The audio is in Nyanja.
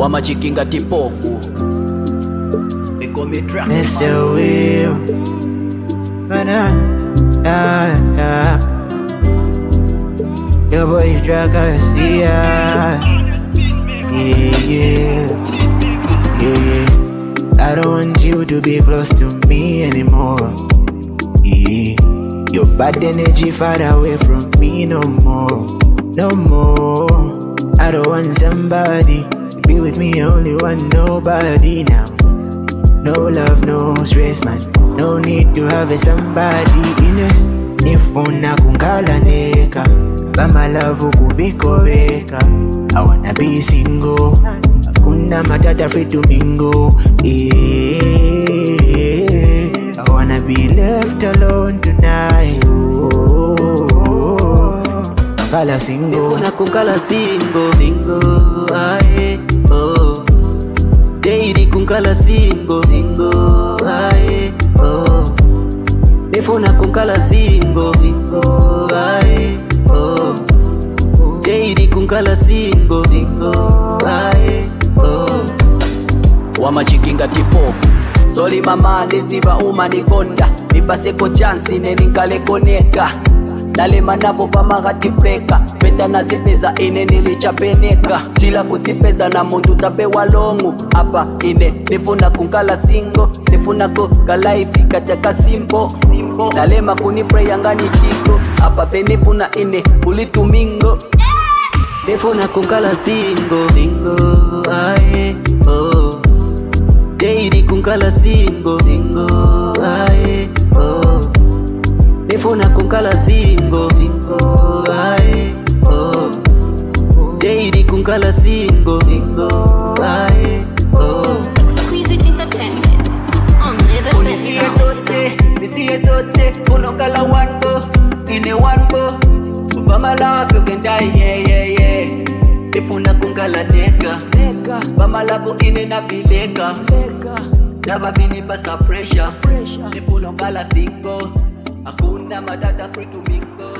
wamachikinga tipopu Mr. Will Your boy Draka, yeah. I don't want you to be close to me anymore. Yeah. Your bad energy far away from me no more. No more. I don't want somebody to be with me, only want nobody now. No love, no stress, man. No need to have somebody in it. Nifuna kungala neka Bama love kuvikoveka. I wanna be single. Kuna matata free to mingle. I wanna be left alone tonight. Kungala single. Nifuna kungala single. Single, aye, oh. Daily kungala single. Single, aye, oh. Nifuna kungala single. Single, aye, oh. Daily kungala single. Single, aye, oh. Wamachikinga tipopu Soli mama niziba umanikonda Nipaseko chansi neningale koneka Dale manapo pamagati preka Peta nazipeza ine nilichapeneka Chila kuzipeza na mundu tapewa longu Apa ine nifuna kungala singo Nifuna kungala ifika chaka simpo Dalema kunipre yangani chiko Apa penifuna ine ulitumingo Nifuna kungala singo. Singo, aye, oh. Daily kungala singo. Singo, aye, oh. Nifuna kungala singo. Singo, aye, oh. Daily kungala singo. Singo, aye, oh. Exquisite entertainment. Only the best sounds. Nisiye tote, unokala wanko. Ine wanko. Bama love you can die, yeah. Nifuna kungala neka. Bama love ine na vileka. Naba vini pasa pressure. Nifuna kungala singo. Hakuna matata free to mingo.